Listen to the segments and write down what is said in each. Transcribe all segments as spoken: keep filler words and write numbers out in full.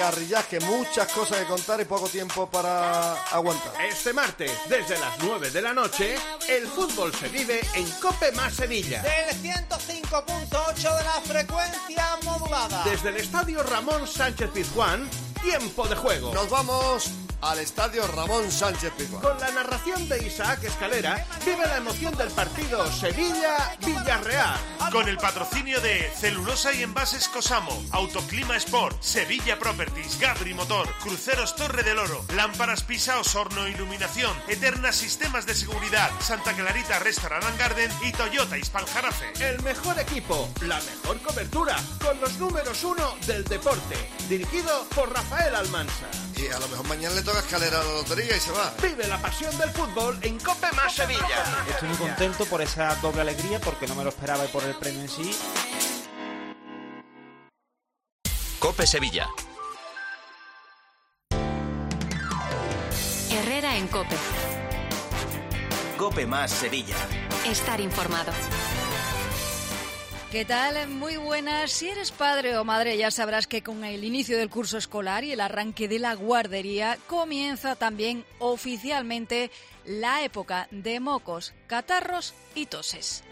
carrillaje, muchas cosas que contar y poco tiempo para aguantar. Este martes, desde las nueve de la noche, el fútbol se vive en COPE más Sevilla. Del ciento cinco punto ocho de la frecuencia modulada. Desde el estadio Ramón Sánchez Pizjuán, tiempo de juego. Nos vamos al estadio Ramón Sánchez Pizjuán. Con la narración de Isaac Escalera, vive la emoción del partido Sevilla-Villarreal. Con el patrocinio de Celulosa y Envases Cosamo, Autoclima Sport, Sevilla Properties, Gabri Motor, Cruceros Torre del Oro, Lámparas Pisa Osorno Iluminación, Eterna Sistemas de Seguridad, Santa Clarita Restaurant and Garden y Toyota Ispaljarafe. El mejor equipo, la mejor cobertura, con los números uno del deporte. Dirigido por Rafael Almansa. Y a lo mejor mañana le toca Escalera a la lotería y se va. Vive la pasión del fútbol en COPE más Sevilla. Estoy muy contento por esa doble alegría, porque no me lo esperaba y por el premio en sí. COPE Sevilla. Herrera en COPE. COPE más Sevilla. Estar informado. ¿Qué tal? Muy buenas. Si eres padre o madre, ya sabrás que con el inicio del curso escolar y el arranque de la guardería comienza también oficialmente la época de mocos, catarros y toses.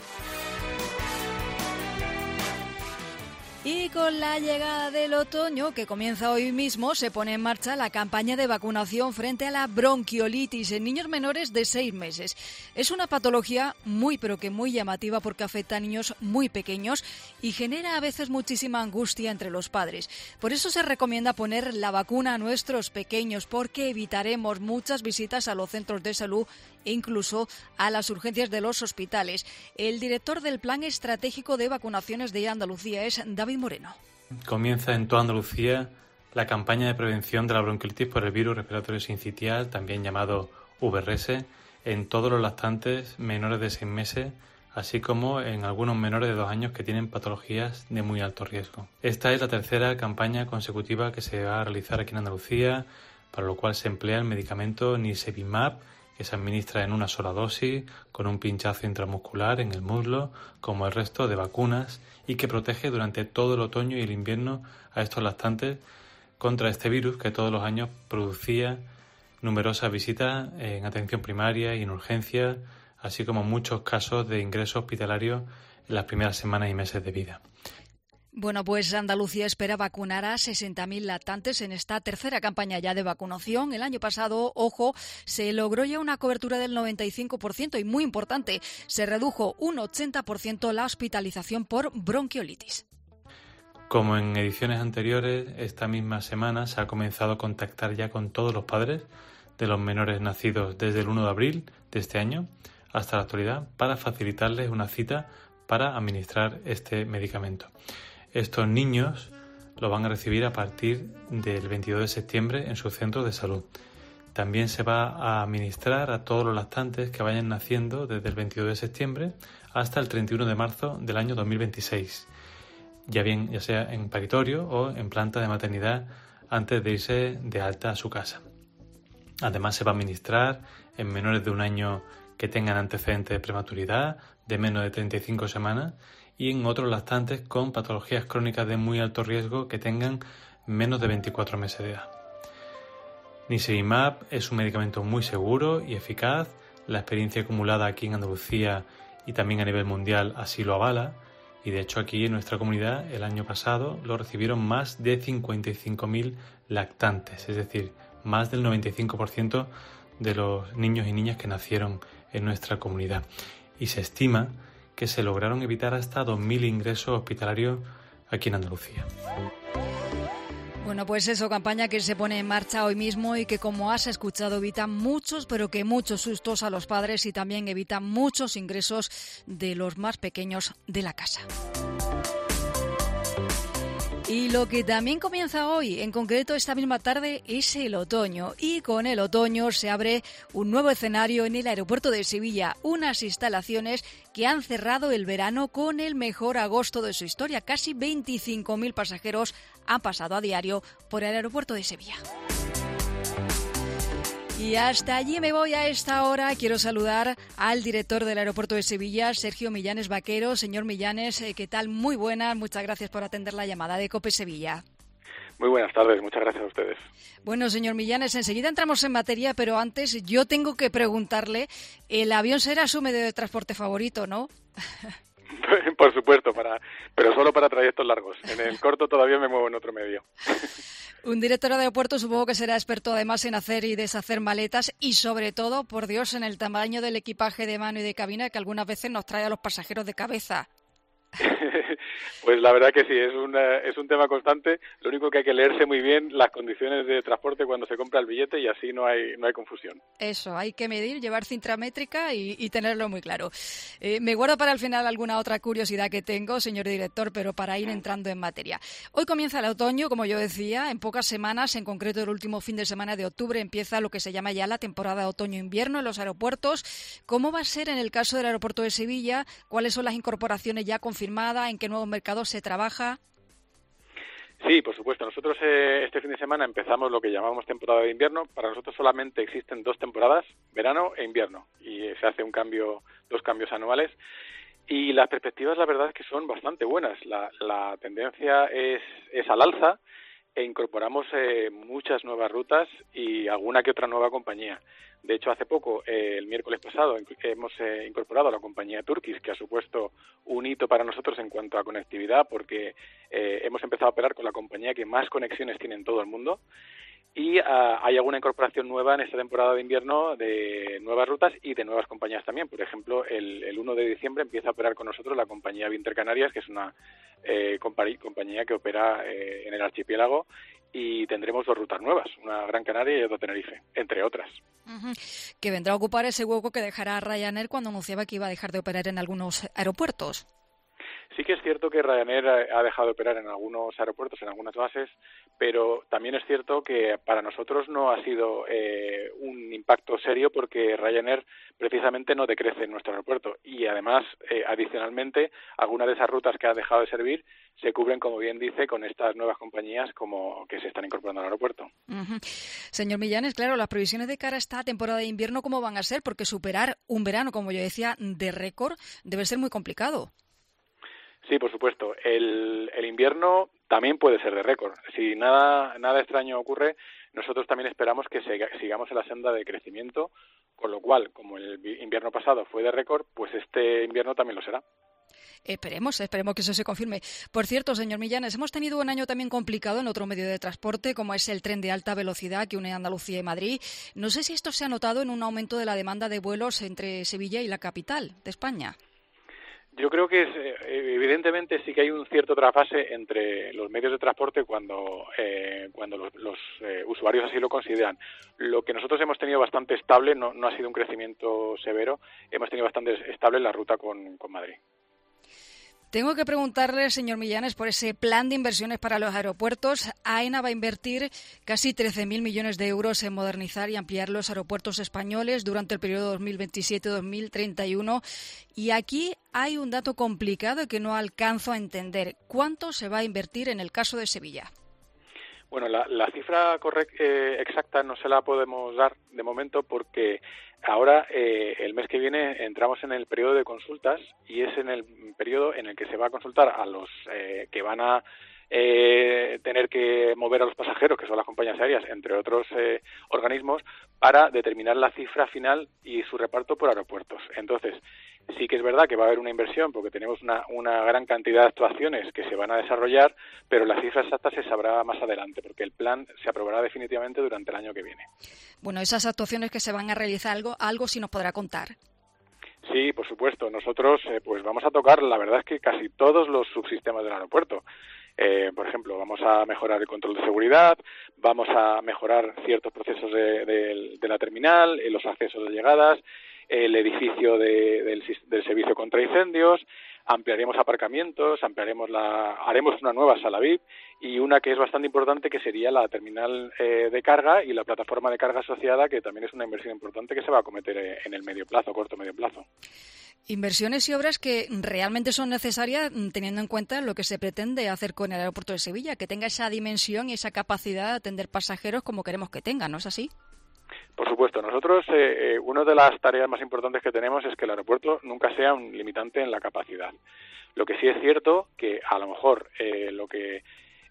Y con la llegada del otoño, que comienza hoy mismo, se pone en marcha la campaña de vacunación frente a la bronquiolitis en niños menores de seis meses. Es una patología muy, pero que muy llamativa porque afecta a niños muy pequeños y genera a veces muchísima angustia entre los padres. Por eso se recomienda poner la vacuna a nuestros pequeños, porque evitaremos muchas visitas a los centros de salud e incluso a las urgencias de los hospitales. El director del Plan Estratégico de Vacunaciones de Andalucía es David Moreno. Comienza en toda Andalucía la campaña de prevención de la bronquiolitis por el virus respiratorio sincitial, también llamado V R S, en todos los lactantes menores de seis meses, así como en algunos menores de dos años que tienen patologías de muy alto riesgo. Esta es la tercera campaña consecutiva que se va a realizar aquí en Andalucía, para lo cual se emplea el medicamento Nirsevimab, que se administra en una sola dosis, con un pinchazo intramuscular en el muslo, como el resto de vacunas, y que protege durante todo el otoño y el invierno a estos lactantes contra este virus que todos los años producía numerosas visitas en atención primaria y en urgencia, así como muchos casos de ingreso hospitalario en las primeras semanas y meses de vida. Bueno, pues Andalucía espera vacunar a sesenta mil lactantes en esta tercera campaña ya de vacunación. El año pasado, ojo, se logró ya una cobertura del noventa y cinco por ciento y, muy importante, se redujo un ochenta por ciento la hospitalización por bronquiolitis. Como en ediciones anteriores, esta misma semana se ha comenzado a contactar ya con todos los padres de los menores nacidos desde el primero de abril de este año hasta la actualidad para facilitarles una cita para administrar este medicamento. Estos niños lo van a recibir a partir del veintidós de septiembre en su centro de salud. También se va a administrar a todos los lactantes que vayan naciendo desde el veintidós de septiembre hasta el treinta y uno de marzo del año dos mil veintiséis, ya bien ya sea en paritorio o en planta de maternidad antes de irse de alta a su casa. Además se va a administrar en menores de un año que tengan antecedentes de prematuridad de menos de treinta y cinco semanas y en otros lactantes con patologías crónicas de muy alto riesgo que tengan menos de veinticuatro meses de edad. Nirsevimab es un medicamento muy seguro y eficaz. La experiencia acumulada aquí en Andalucía y también a nivel mundial así lo avala, y de hecho aquí en nuestra comunidad el año pasado lo recibieron más de cincuenta y cinco mil lactantes, es decir, más del noventa y cinco por ciento de los niños y niñas que nacieron en nuestra comunidad. Y se estima que se lograron evitar hasta dos mil ingresos hospitalarios aquí en Andalucía. Bueno, pues eso, campaña que se pone en marcha hoy mismo y que, como has escuchado, evita muchos, pero que muchos sustos a los padres y también evita muchos ingresos de los más pequeños de la casa. Y lo que también comienza hoy, en concreto esta misma tarde, es el otoño. Y con el otoño se abre un nuevo escenario en el aeropuerto de Sevilla, unas instalaciones que han cerrado el verano con el mejor agosto de su historia. Casi veinticinco mil pasajeros han pasado a diario por el aeropuerto de Sevilla. Y hasta allí me voy a esta hora. Quiero saludar al director del aeropuerto de Sevilla, Sergio Millanes Vaquero. Señor Millanes, ¿qué tal? Muy buenas. Muchas gracias por atender la llamada de COPE Sevilla. Muy buenas tardes, muchas gracias a ustedes. Bueno, señor Millanes, enseguida entramos en materia, pero antes yo tengo que preguntarle, el avión será su medio de transporte favorito, ¿no? Por supuesto, para, pero solo para trayectos largos. En el corto todavía me muevo en otro medio. Un director de aeropuerto supongo que será experto además en hacer y deshacer maletas y sobre todo, por Dios, en el tamaño del equipaje de mano y de cabina que algunas veces nos trae a los pasajeros de cabeza. Pues la verdad que sí, es un, es un tema constante. Lo único que hay que leerse muy bien las condiciones de transporte cuando se compra el billete y así no hay no hay confusión. Eso, hay que medir, llevar cinta métrica y, y tenerlo muy claro. Eh, me guardo para el final alguna otra curiosidad que tengo, señor director, pero para ir entrando en materia. Hoy comienza el otoño, como yo decía, en pocas semanas, en concreto el último fin de semana de octubre, empieza lo que se llama ya la temporada otoño-invierno en los aeropuertos. ¿Cómo va a ser en el caso del aeropuerto de Sevilla? ¿Cuáles son las incorporaciones ya confirmadas? ¿En qué nuevos mercados se trabaja? Sí, por supuesto. Nosotros eh, este fin de semana empezamos lo que llamamos temporada de invierno. Para nosotros solamente existen dos temporadas, verano e invierno, y se hace un cambio, dos cambios anuales. Y las perspectivas, la verdad, es que son bastante buenas. La, la tendencia es, es al alza e incorporamos eh, muchas nuevas rutas y alguna que otra nueva compañía. De hecho, hace poco, eh, el miércoles pasado, hemos eh, incorporado a la compañía Turkish, que ha supuesto un hito para nosotros en cuanto a conectividad, porque eh, hemos empezado a operar con la compañía que más conexiones tiene en todo el mundo. Y uh, hay alguna incorporación nueva en esta temporada de invierno de nuevas rutas y de nuevas compañías también. Por ejemplo, el, el uno de diciembre empieza a operar con nosotros la compañía Vinter Canarias, que es una eh, compañía que opera eh, en el archipiélago, y tendremos dos rutas nuevas, una Gran Canaria y otra Tenerife, entre otras. Uh-huh. Que vendrá a ocupar ese hueco que dejará Ryanair cuando anunciaba que iba a dejar de operar en algunos aeropuertos. Sí que es cierto que Ryanair ha dejado de operar en algunos aeropuertos, en algunas bases, pero también es cierto que para nosotros no ha sido eh, un impacto serio porque Ryanair precisamente no decrece en nuestro aeropuerto y además, eh, adicionalmente, algunas de esas rutas que han dejado de servir se cubren, como bien dice, con estas nuevas compañías como que se están incorporando al aeropuerto. Uh-huh. Señor Millanes, claro, las previsiones de cara a esta temporada de invierno, ¿cómo van a ser? Porque superar un verano, como yo decía, de récord debe ser muy complicado. Sí, por supuesto. El, el invierno también puede ser de récord. Si nada nada extraño ocurre, nosotros también esperamos que se, sigamos en la senda de crecimiento, con lo cual, como el invierno pasado fue de récord, pues este invierno también lo será. Esperemos, esperemos que eso se confirme. Por cierto, señor Millanes, hemos tenido un año también complicado en otro medio de transporte, como es el tren de alta velocidad que une Andalucía y Madrid. No sé si esto se ha notado en un aumento de la demanda de vuelos entre Sevilla y la capital de España. Yo creo que es, evidentemente sí que hay un cierto trasfase entre los medios de transporte cuando eh, cuando los, los eh, usuarios así lo consideran. Lo que nosotros hemos tenido bastante estable, no, no ha sido un crecimiento severo, hemos tenido bastante estable la ruta con, con Madrid. Tengo que preguntarle, señor Millanes, por ese plan de inversiones para los aeropuertos. AENA va a invertir casi trece mil millones de euros en modernizar y ampliar los aeropuertos españoles durante el periodo dos mil veintisiete a dos mil treinta y uno. Y aquí hay un dato complicado que no alcanzo a entender. ¿Cuánto se va a invertir en el caso de Sevilla? Bueno, la, la cifra correcta, eh, exacta no se la podemos dar de momento porque ahora, eh, el mes que viene, entramos en el periodo de consultas y es en el periodo en el que se va a consultar a los eh, que van a eh, tener que mover a los pasajeros, que son las compañías aéreas, entre otros eh, organismos, para determinar la cifra final y su reparto por aeropuertos. Entonces, sí que es verdad que va a haber una inversión porque tenemos una, una gran cantidad de actuaciones que se van a desarrollar, pero la cifra exacta se sabrá más adelante porque el plan se aprobará definitivamente durante el año que viene. Bueno, esas actuaciones que se van a realizar, algo, algo sí nos podrá contar. Sí, por supuesto. Nosotros eh, pues vamos a tocar, la verdad es que casi todos los subsistemas del aeropuerto. Eh, por ejemplo, vamos a mejorar el control de seguridad, vamos a mejorar ciertos procesos de, de, de la terminal, eh, los accesos de llegadas, el edificio de, del, del servicio contra incendios, ampliaremos aparcamientos, ampliaremos la, haremos una nueva sala V I P y una que es bastante importante que sería la terminal eh, de carga y la plataforma de carga asociada, que también es una inversión importante que se va a acometer eh, en el medio plazo, corto medio plazo. Inversiones y obras que realmente son necesarias teniendo en cuenta lo que se pretende hacer con el aeropuerto de Sevilla, que tenga esa dimensión y esa capacidad de atender pasajeros como queremos que tenga, ¿no es así? Por supuesto, nosotros eh, eh, una de las tareas más importantes que tenemos es que el aeropuerto nunca sea un limitante en la capacidad. Lo que sí es cierto que a lo mejor eh, lo que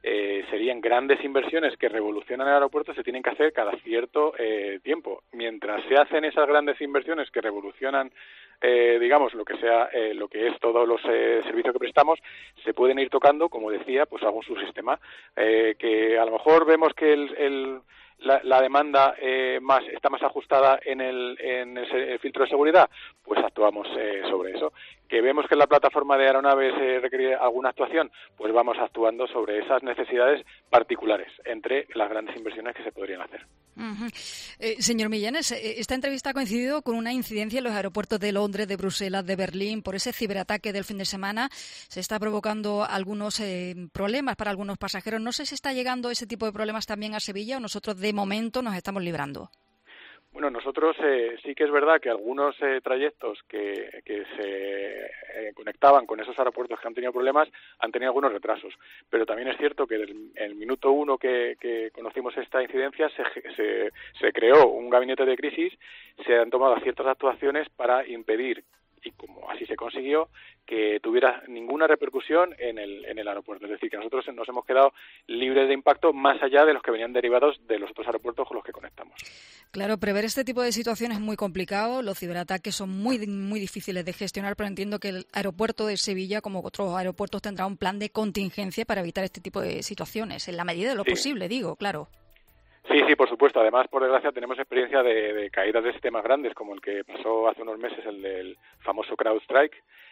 eh, serían grandes inversiones que revolucionan el aeropuerto, se tienen que hacer cada cierto eh, tiempo. Mientras se hacen esas grandes inversiones que revolucionan Eh, digamos, lo que sea, eh, lo que es todos los eh, servicios que prestamos, se pueden ir tocando, como decía, pues algún subsistema, eh, que a lo mejor vemos que el, el, la, la demanda eh, más está más ajustada en el, en el, el filtro de seguridad, pues actuamos eh, sobre eso. Que vemos que la plataforma de aeronaves eh, requiere alguna actuación, pues vamos actuando sobre esas necesidades particulares entre las grandes inversiones que se podrían hacer. Uh-huh. Eh, señor Millanes, esta entrevista ha coincidido con una incidencia en los aeropuertos de Londres, de Bruselas, de Berlín. Por ese ciberataque del fin de semana se está provocando algunos eh, problemas para algunos pasajeros. No sé si está llegando ese tipo de problemas también a Sevilla o nosotros de momento nos estamos librando. Bueno, nosotros eh, sí que es verdad que algunos eh, trayectos que, que se eh, conectaban con esos aeropuertos que han tenido problemas han tenido algunos retrasos, pero también es cierto que desde el minuto uno que, que conocimos esta incidencia se, se, se creó un gabinete de crisis, se han tomado ciertas actuaciones para impedir, y como así se consiguió, que tuviera ninguna repercusión en el, en el aeropuerto. Es decir, que nosotros nos hemos quedado libres de impacto más allá de los que venían derivados de los otros aeropuertos con los que conectamos. Claro, prever este tipo de situaciones es muy complicado. Los ciberataques son muy, muy difíciles de gestionar, pero entiendo que el aeropuerto de Sevilla, como otros aeropuertos, tendrá un plan de contingencia para evitar este tipo de situaciones, en la medida de lo sí. posible, digo, claro. Sí, sí, por supuesto. Además, por desgracia, tenemos experiencia de, de caídas de sistemas grandes, como el que pasó hace unos meses, el del famoso CrowdStrike.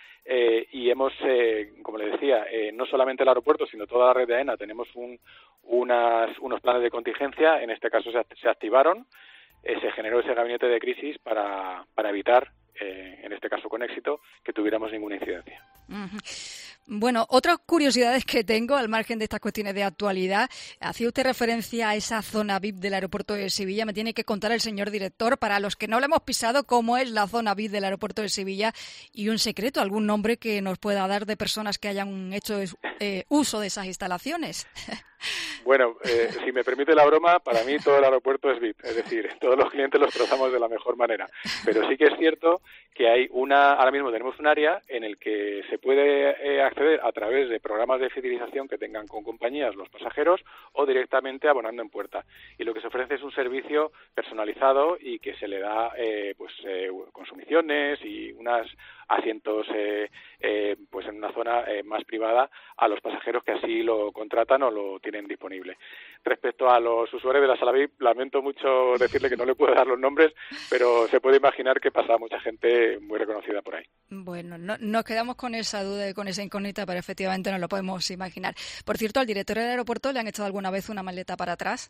Eh, y hemos, eh, como le decía, eh, no solamente el aeropuerto, sino toda la red de AENA, tenemos un, unas, unos planes de contingencia. En este caso se, se activaron, eh, se generó ese gabinete de crisis para, para evitar, eh, en este caso con éxito, que tuviéramos ninguna incidencia. Uh-huh. Bueno, otras curiosidades que tengo, al margen de estas cuestiones de actualidad, hacía usted referencia a esa zona V I P del aeropuerto de Sevilla. Me tiene que contar el señor director, para los que no lo hemos pisado, cómo es la zona V I P del aeropuerto de Sevilla y un secreto, algún nombre que nos pueda dar de personas que hayan hecho eh, uso de esas instalaciones. Bueno, eh, si me permite la broma, para mí todo el aeropuerto es V I P, es decir, todos los clientes los tratamos de la mejor manera. Pero sí que es cierto que hay una, ahora mismo tenemos un área en el que se puede eh, acceder a través de programas de fidelización que tengan con compañías los pasajeros o directamente abonando en puerta. Y lo que se ofrece es un servicio personalizado y que se le da eh, pues eh, consumiciones y unos asientos eh, eh, pues en una zona eh, más privada a los pasajeros que así lo contratan o lo tienen disponible. Respecto a los usuarios de la sala V I P, lamento mucho decirle que no le puedo dar los nombres, pero se puede imaginar que pasa mucha gente muy reconocida por ahí. Bueno, no, nos quedamos con esa duda y con esa incógnita, pero efectivamente no lo podemos imaginar. Por cierto, ¿al director del aeropuerto le han echado alguna vez una maleta para atrás?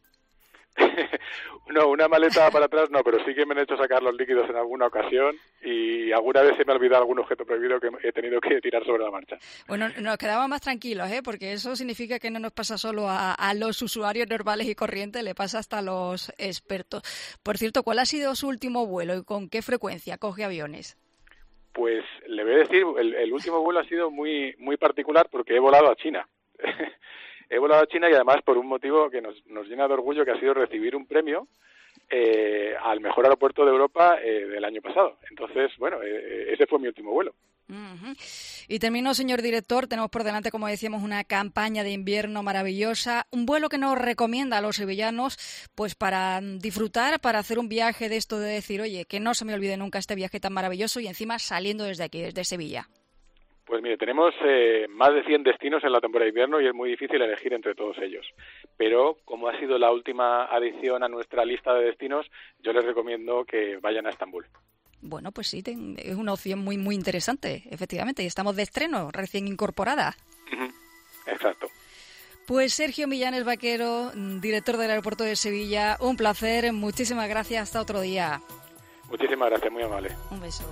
No, una maleta para atrás no, pero sí que me han hecho sacar los líquidos en alguna ocasión y alguna vez se me ha olvidado algún objeto prohibido que he tenido que tirar sobre la marcha. Bueno, nos quedamos más tranquilos, ¿eh? Porque eso significa que no nos pasa solo a, a los usuarios normales y corrientes, le pasa hasta a los expertos. Por cierto, ¿cuál ha sido su último vuelo y con qué frecuencia coge aviones? Pues le voy a decir, el, el último vuelo ha sido muy, muy particular porque he volado a China. He volado a China y además por un motivo que nos, nos llena de orgullo, que ha sido recibir un premio eh, al mejor aeropuerto de Europa eh, del año pasado. Entonces, bueno, eh, ese fue mi último vuelo. Uh-huh. Y termino, señor director, tenemos por delante, como decíamos, una campaña de invierno maravillosa, un vuelo que nos recomienda a los sevillanos pues para disfrutar, para hacer un viaje de esto de decir, oye, que no se me olvide nunca este viaje tan maravilloso y encima saliendo desde aquí, desde Sevilla. Pues mire, tenemos eh, más de cien destinos en la temporada de invierno y es muy difícil elegir entre todos ellos. Pero como ha sido la última adición a nuestra lista de destinos, yo les recomiendo que vayan a Estambul. Bueno, pues sí, es una opción muy muy interesante, efectivamente, y estamos de estreno, recién incorporada. Uh-huh. Exacto. Pues Sergio Millanes Vaquero, director del aeropuerto de Sevilla, un placer, muchísimas gracias, hasta otro día. Muchísimas gracias, muy amable. Un beso.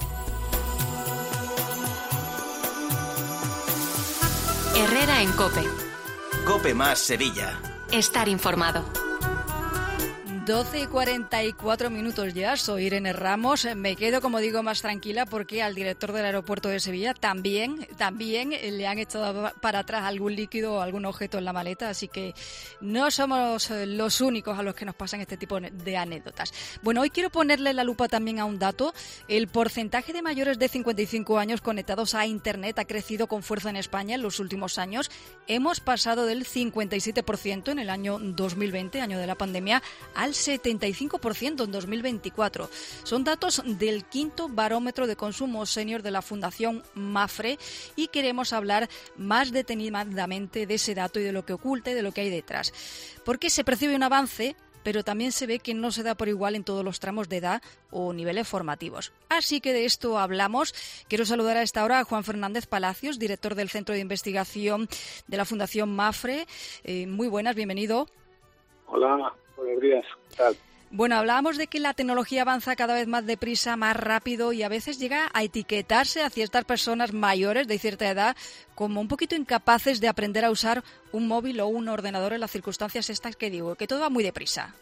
Herrera en COPE. COPE más Sevilla. Estar informado. doce y cuarenta y cuatro minutos ya, soy Irene Ramos. Me quedo, como digo, más tranquila porque al director del aeropuerto de Sevilla también, también le han echado para atrás algún líquido o algún objeto en la maleta, así que no somos los únicos a los que nos pasan este tipo de anécdotas. Bueno, hoy quiero ponerle la lupa también a un dato. El porcentaje de mayores de cincuenta y cinco años conectados a Internet ha crecido con fuerza en España en los últimos años. Hemos pasado del cincuenta y siete por ciento en el año dos mil veinte, año de la pandemia, al setenta y cinco por ciento en dos mil veinticuatro. Son datos del quinto barómetro de consumo senior de la Fundación MAPFRE y queremos hablar más detenidamente de ese dato y de lo que oculta y de lo que hay detrás. Porque se percibe un avance, pero también se ve que no se da por igual en todos los tramos de edad o niveles formativos. Así que de esto hablamos. Quiero saludar a esta hora a Juan Fernández Palacios, director del Centro de Investigación de la Fundación MAPFRE. Eh, muy buenas, bienvenido. Hola, buenos días. ¿Qué tal? Bueno, hablábamos de que la tecnología avanza cada vez más deprisa, más rápido y a veces llega a etiquetarse a ciertas personas mayores de cierta edad como un poquito incapaces de aprender a usar un móvil o un ordenador en las circunstancias estas que digo, que todo va muy deprisa.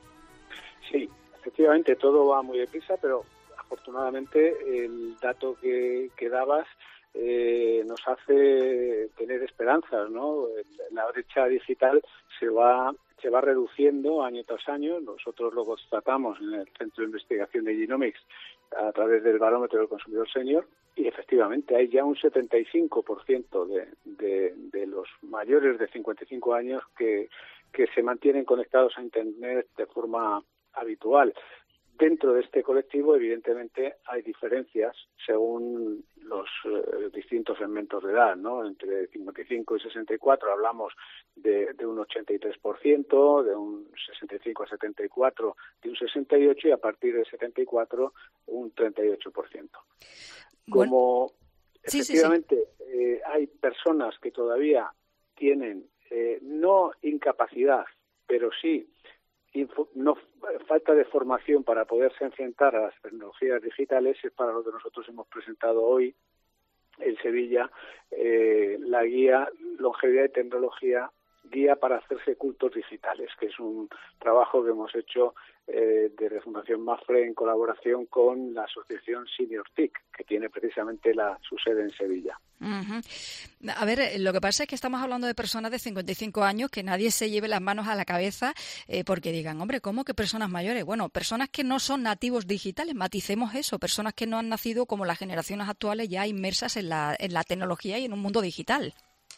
Sí, efectivamente todo va muy deprisa, pero afortunadamente el dato que, que dabas eh, nos hace tener esperanzas, ¿no? La brecha digital se va se va reduciendo año tras año. Nosotros lo constatamos en el Centro de Investigación de Genomics a través del barómetro del consumidor senior y efectivamente hay ya un setenta y cinco por ciento de, de, de los mayores de cincuenta y cinco años que, que se mantienen conectados a Internet de forma habitual. Dentro de este colectivo, evidentemente, hay diferencias según los eh, distintos segmentos de edad, ¿no? Entre cincuenta y cinco y sesenta y cuatro hablamos de, de un ochenta y tres por ciento, de un sesenta y cinco a setenta y cuatro de un sesenta y ocho por ciento y a partir de setenta y cuatro un treinta y ocho por ciento. Como bueno, efectivamente sí, sí, sí. Eh, hay personas que todavía tienen eh, no incapacidad, pero sí Info, no falta de formación para poderse enfrentar a las tecnologías digitales, es para lo que nosotros hemos presentado hoy en Sevilla eh, la guía Longevidad y Tecnología, guía para hacerse cultos digitales, que es un trabajo que hemos hecho eh, desde Fundación MAPFRE en colaboración con la asociación Senior T I C, que tiene precisamente la, su sede en Sevilla. Uh-huh. A ver, lo que pasa es que estamos hablando de personas de cincuenta y cinco años, que nadie se lleve las manos a la cabeza eh, porque digan, hombre, ¿cómo que personas mayores? Bueno, personas que no son nativos digitales, maticemos eso, personas que no han nacido como las generaciones actuales ya inmersas en la, en la tecnología y en un mundo digital.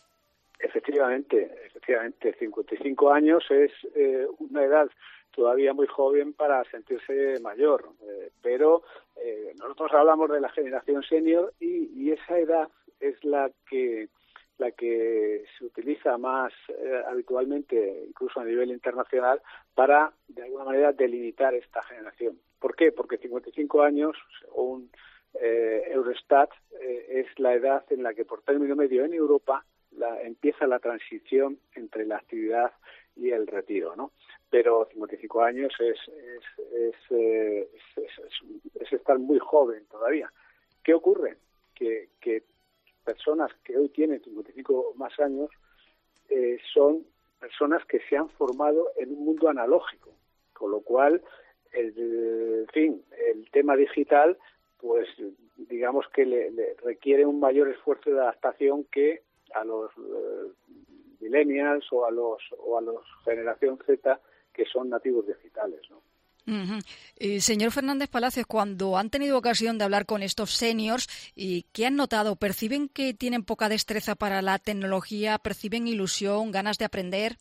Efectivamente, efectivamente, cincuenta y cinco años es eh, una edad todavía muy joven para sentirse mayor, eh, pero eh, nosotros hablamos de la generación senior y, y esa edad es la que la que se utiliza más eh, habitualmente, incluso a nivel internacional, para de alguna manera delimitar esta generación. ¿Por qué? Porque cincuenta y cinco años, según eh, Eurostat, eh, es la edad en la que por término medio en Europa la, empieza la transición entre la actividad y el retiro, ¿no? Pero cincuenta y cinco años es es es, eh, es, es, es estar muy joven todavía. ¿Qué ocurre? Que, que personas que hoy tienen cincuenta y cinco más años eh, son personas que se han formado en un mundo analógico, con lo cual, el, en fin, el tema digital, pues digamos que le, le requiere un mayor esfuerzo de adaptación que a los eh, millennials o a los o a los generación Z que son nativos digitales, ¿no? Uh-huh. Eh, señor Fernández Palacios, cuando han tenido ocasión de hablar con estos seniors, ¿y qué han notado? ¿Perciben que tienen poca destreza para la tecnología? ¿Perciben ilusión, ganas de aprender?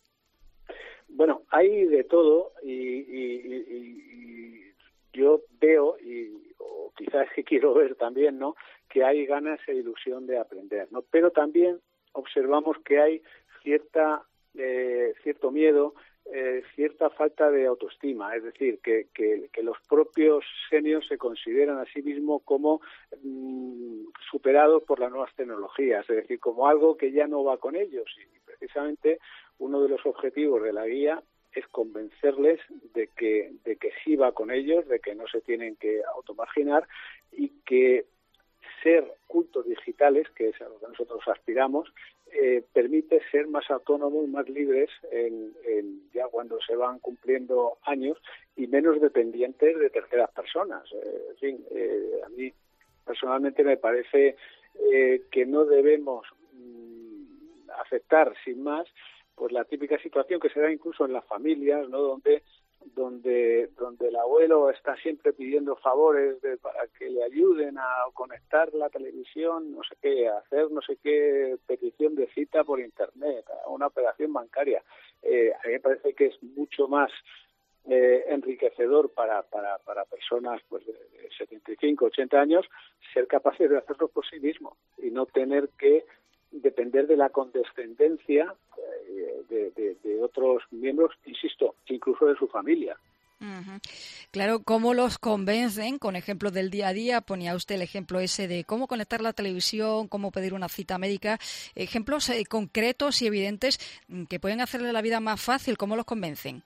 Bueno, hay de todo y, y, y, y yo veo, y o quizás que quiero ver también, ¿no?, que hay ganas e ilusión de aprender, ¿no? Pero también observamos que hay cierta eh, cierto miedo, Eh, cierta falta de autoestima, es decir, que, que, que los propios seniors se consideran a sí mismos como mmm, superados por las nuevas tecnologías, es decir, como algo que ya no va con ellos. Y precisamente uno de los objetivos de la guía es convencerles de que, de que sí va con ellos, de que no se tienen que automarginar y que ser cultos digitales, que es a lo que nosotros aspiramos, eh, permite ser más autónomos, más libres en, en ya cuando se van cumpliendo años y menos dependientes de terceras personas. Eh, en fin, eh, a mí personalmente me parece eh, que no debemos mmm, aceptar sin más pues la típica situación que se da incluso en las familias, ¿no? Donde donde donde el abuelo está siempre pidiendo favores de, para que le ayuden a conectar la televisión, no sé qué, a hacer no sé qué petición de cita por internet, a una operación bancaria. Eh, a mí me parece que es mucho más eh, enriquecedor para, para, para personas pues de setenta y cinco, ochenta años ser capaces de hacerlo por sí mismos y no tener que depender de la condescendencia eh, de, de, de otros miembros, insisto, incluso de su familia. Uh-huh. Claro, ¿cómo los convencen? Con ejemplos del día a día, ponía usted el ejemplo ese de cómo conectar la televisión, cómo pedir una cita médica, ejemplos eh, concretos y evidentes que pueden hacerle la vida más fácil. ¿Cómo los convencen?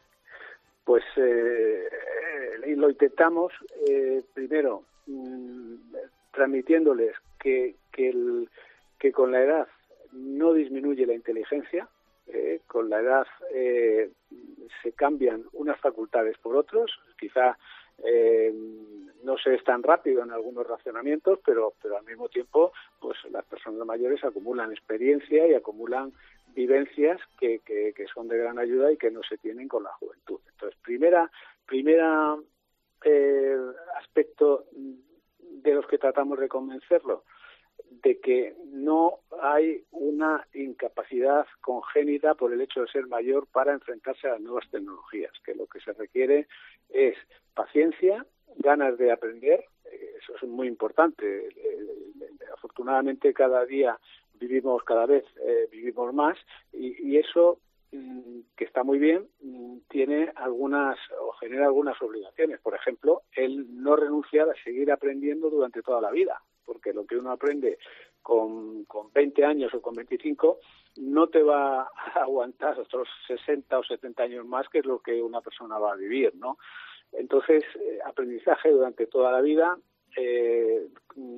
Pues eh, lo intentamos eh, primero mmm, transmitiéndoles que, que el que con la edad no disminuye la inteligencia, eh, con la edad eh, se cambian unas facultades por otros, quizá eh, no se es tan rápido en algunos racionamientos, pero, pero al mismo tiempo pues las personas mayores acumulan experiencia y acumulan vivencias que, que, que son de gran ayuda y que no se tienen con la juventud. Entonces, primera, primera eh, aspecto de los que tratamos de convencerlo, de que no hay una incapacidad congénita por el hecho de ser mayor para enfrentarse a las nuevas tecnologías, que lo que se requiere es paciencia, ganas de aprender, eso es muy importante. Afortunadamente cada día vivimos, cada vez eh, vivimos más y, y eso, mmm, que está muy bien, mmm, tiene algunas o genera algunas obligaciones. Por ejemplo, el no renunciar a seguir aprendiendo durante toda la vida, porque lo que uno aprende con, con veinte años o con veinticinco no te va a aguantar otros sesenta o setenta años más, que es lo que una persona va a vivir, ¿no? Entonces, eh, aprendizaje durante toda la vida, eh,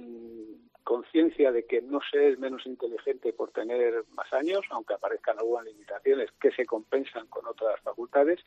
conciencia de que no se es menos inteligente por tener más años, aunque aparezcan algunas limitaciones que se compensan con otras facultades,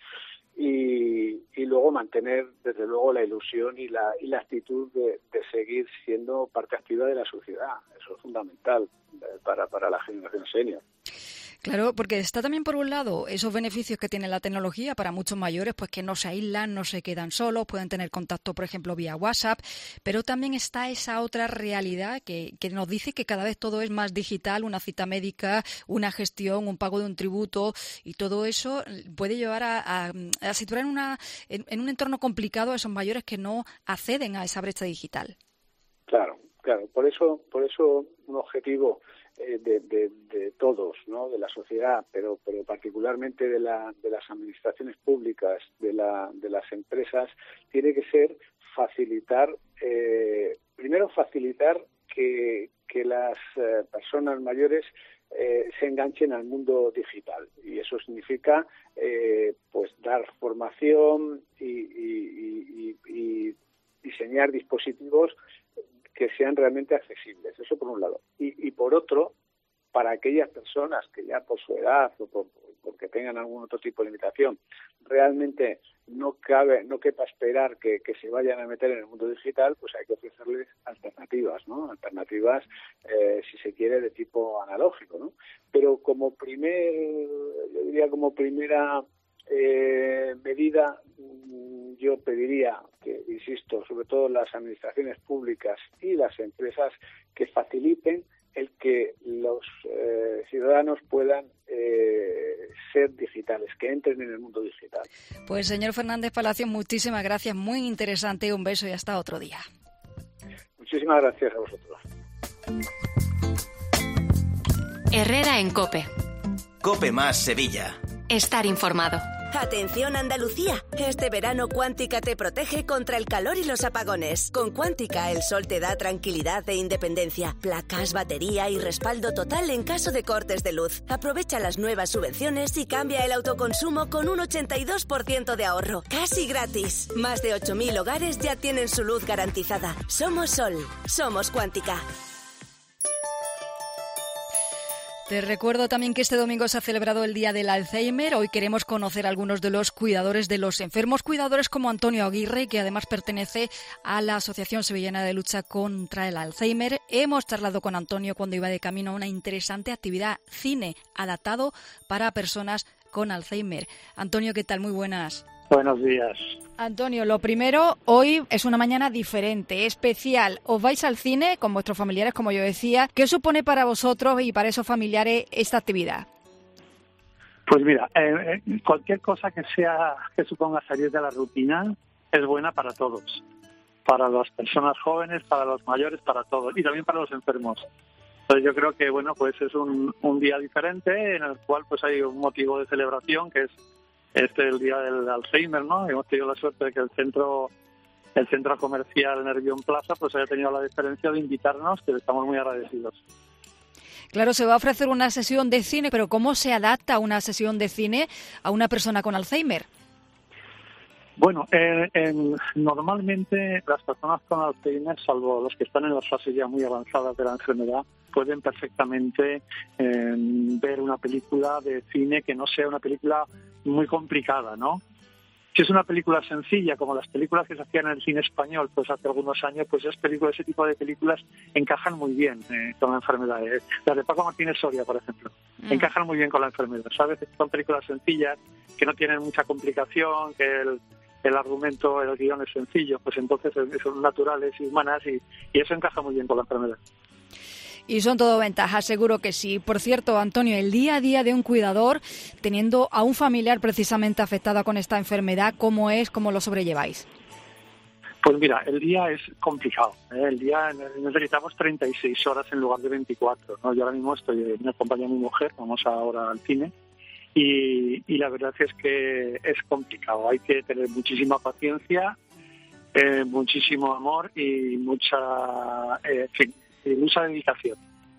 y, y luego mantener, desde luego, la ilusión y la, y la actitud de, de seguir siendo parte activa de la sociedad. Eso es fundamental para, para la generación senior. Claro, porque está también por un lado esos beneficios que tiene la tecnología para muchos mayores, pues que no se aíslan, no se quedan solos, pueden tener contacto, por ejemplo, vía WhatsApp, pero también está esa otra realidad que, que nos dice que cada vez todo es más digital, una cita médica, una gestión, un pago de un tributo, y todo eso puede llevar a, a, a situar en, una, en, en un entorno complicado a esos mayores que no acceden a esa brecha digital. Claro, claro, por eso, por eso un objetivo De, de, de todos, ¿no? De la sociedad, pero pero particularmente de la de las administraciones públicas, de la de las empresas, tiene que ser facilitar, eh, primero facilitar que que las eh, personas mayores eh, se enganchen al mundo digital, y eso significa eh, pues dar formación y, y, y, y diseñar dispositivos que sean realmente accesibles, eso por un lado. Y, y por otro, para aquellas personas que ya por su edad o por, porque tengan algún otro tipo de limitación, realmente no cabe, no quepa esperar que, que se vayan a meter en el mundo digital, pues hay que ofrecerles alternativas, ¿no? Alternativas, eh, si se quiere, de tipo analógico, ¿no? Pero como primer, yo diría como primera eh, medida, yo pediría que, insisto, sobre todo las administraciones públicas y las empresas, que faciliten el que los eh, ciudadanos puedan eh, ser digitales, que entren en el mundo digital. Pues señor Fernández Palacios, muchísimas gracias, muy interesante, un beso y hasta otro día. Muchísimas gracias a vosotros. Herrera en COPE. COPE más Sevilla. Estar informado. Atención Andalucía, este verano Cuántica te protege contra el calor y los apagones. Con Cuántica el sol te da tranquilidad e independencia, placas, batería y respaldo total en caso de cortes de luz. Aprovecha las nuevas subvenciones y cambia el autoconsumo con un ochenta y dos por ciento de ahorro, casi gratis. Más de ocho mil hogares ya tienen su luz garantizada. Somos Sol, somos Cuántica. Te recuerdo también que este domingo se ha celebrado el Día del Alzheimer. Hoy queremos conocer a algunos de los cuidadores de los enfermos, cuidadores como Antonio Aguirre, que además pertenece a la Asociación Sevillana de Lucha contra el Alzheimer. Hemos charlado con Antonio cuando iba de camino a una interesante actividad, cine adaptado para personas con Alzheimer. Antonio, ¿qué tal? Muy buenas. Buenos días. Antonio, lo primero, hoy es una mañana diferente, especial. Os vais al cine con vuestros familiares, como yo decía. ¿Qué supone para vosotros y para esos familiares esta actividad? Pues mira, eh, cualquier cosa que sea que suponga salir de la rutina es buena para todos. Para las personas jóvenes, para los mayores, para todos. Y también para los enfermos. Entonces yo creo que, bueno, pues es un, un día diferente en el cual pues hay un motivo de celebración que es este el día del Alzheimer, ¿no? Hemos tenido la suerte de que el centro el centro comercial Nervión Plaza pues haya tenido la diferencia de invitarnos, que estamos muy agradecidos. Claro, se va a ofrecer una sesión de cine, pero ¿cómo se adapta una sesión de cine a una persona con Alzheimer? Bueno, eh, eh, normalmente las personas con Alzheimer, salvo los que están en las fases ya muy avanzadas de la enfermedad, pueden perfectamente eh, ver una película de cine que no sea una película muy complicada, ¿no? Si es una película sencilla, como las películas que se hacían en el cine español pues hace algunos años, pues esas películas, ese tipo de películas encajan muy bien eh, con la enfermedad. Eh. Las de Paco Martínez Soria, por ejemplo, mm. encajan muy bien con la enfermedad, ¿sabes? Son películas sencillas, que no tienen mucha complicación, que el, el argumento, el guión es sencillo, pues entonces son naturales y humanas y, y eso encaja muy bien con la enfermedad. Y son todo ventajas, seguro que sí. Por cierto, Antonio, el día a día de un cuidador, teniendo a un familiar precisamente afectado con esta enfermedad, ¿cómo es? ¿Cómo lo sobrelleváis? Pues mira, el día es complicado. ¿eh? El día necesitamos treinta y seis horas en lugar de veinticuatro, ¿no? Yo ahora mismo estoy, me acompaña mi mujer, vamos ahora al cine, y, y la verdad es que es complicado. Hay que tener muchísima paciencia, eh, muchísimo amor y mucha... Eh, en fin, y mucha dedicación.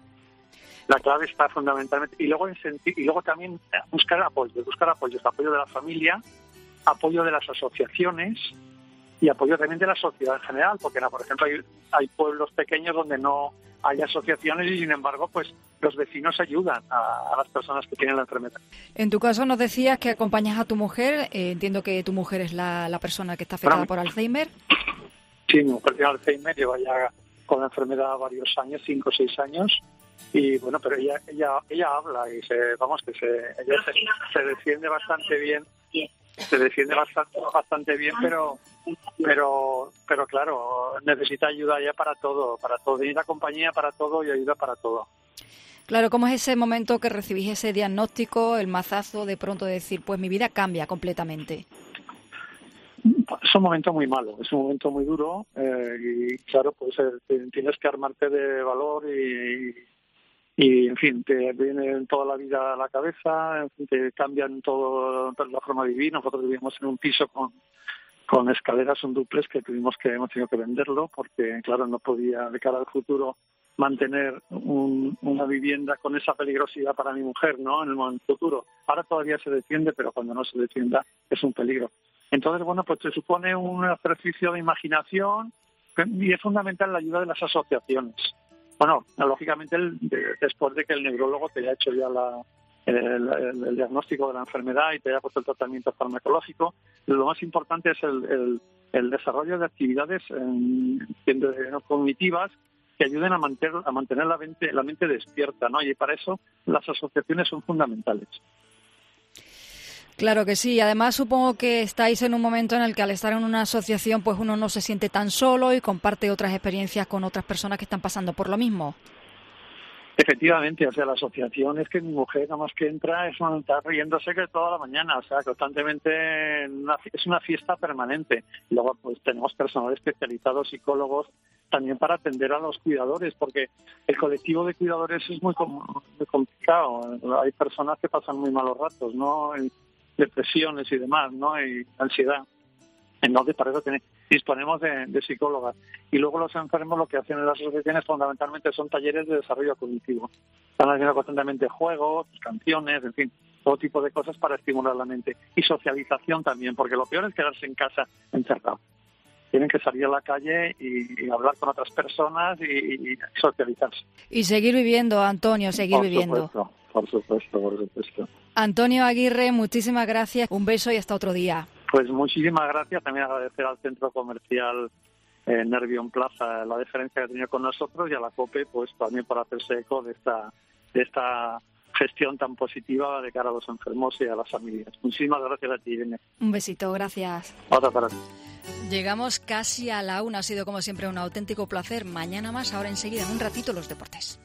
La clave está fundamentalmente y luego en senti- y luego también buscar apoyo, buscar apoyo, apoyo de la familia, apoyo de las asociaciones y apoyo también de la sociedad en general, porque por ejemplo hay, hay pueblos pequeños donde no hay asociaciones y sin embargo pues los vecinos ayudan a, a las personas que tienen la enfermedad. En tu caso nos decías que acompañas a tu mujer, eh, entiendo que tu mujer es la, la persona que está afectada bueno, por Alzheimer. Sí, mi mujer tiene Alzheimer, lleva ya con la enfermedad varios años, cinco o seis años, y bueno, pero ella ella ella habla y se vamos que se ella se, se defiende bastante bien, se defiende bastante bastante bien, pero pero pero claro, necesita ayuda ya para todo, para todo, necesita compañía para todo y ayuda para todo. Claro, ¿cómo es ese momento que recibís ese diagnóstico, el mazazo de pronto de decir, pues mi vida cambia completamente? Es un momento muy malo, es un momento muy duro eh, y claro, pues eh, tienes que armarte de valor y, y, en fin, te viene toda la vida a la cabeza, en fin, te cambian todo la forma de vivir. Nosotros vivíamos en un piso con, con escaleras, un dúplex que tuvimos que hemos tenido que venderlo porque, claro, no podía de cara al futuro mantener un, una vivienda con esa peligrosidad para mi mujer, ¿no? En el futuro. Ahora todavía se defiende, pero cuando no se defienda es un peligro. Entonces, bueno, pues se supone un ejercicio de imaginación y es fundamental la ayuda de las asociaciones. Bueno, lógicamente el, de, después de que el neurólogo te haya hecho ya la, el, el, el diagnóstico de la enfermedad y te haya puesto el tratamiento farmacológico, lo más importante es el, el, el desarrollo de actividades en, en, cognitivas que ayuden a mantener, a mantener la mente, la mente despierta, ¿no? Y para eso las asociaciones son fundamentales. Claro que sí. Además, supongo que estáis en un momento en el que al estar en una asociación, pues uno no se siente tan solo y comparte otras experiencias con otras personas que están pasando por lo mismo. Efectivamente, o sea, la asociación es que mi mujer nada más que entra es una, está riéndose que toda la mañana, o sea, constantemente una, es una fiesta permanente. Y luego pues tenemos personal especializado, psicólogos, también para atender a los cuidadores, porque el colectivo de cuidadores es muy, muy complicado. Hay personas que pasan muy malos ratos, ¿no? Y depresiones y demás, ¿no? Y ansiedad. Entonces, para eso tenemos, disponemos de, de psicólogas. Y luego los enfermos lo que hacen en las asociaciones fundamentalmente son talleres de desarrollo cognitivo. Están haciendo constantemente juegos, canciones, en fin, todo tipo de cosas para estimular la mente. Y socialización también, porque lo peor es quedarse en casa encerrado. Tienen que salir a la calle y, y hablar con otras personas y, y socializarse. Y seguir viviendo, Antonio, seguir Por viviendo. Supuesto. Por supuesto, por supuesto. Antonio Aguirre, muchísimas gracias, un beso y hasta otro día. Pues muchísimas gracias, también agradecer al Centro Comercial eh, Nervión Plaza la deferencia que ha tenido con nosotros y a la COPE pues también por hacerse eco de esta, de esta gestión tan positiva de cara a los enfermos y a las familias. Muchísimas gracias a ti, Irene. Un besito, gracias. Otra para ti. Llegamos casi a la una, ha sido como siempre un auténtico placer. Mañana más, ahora enseguida, en un ratito, los deportes.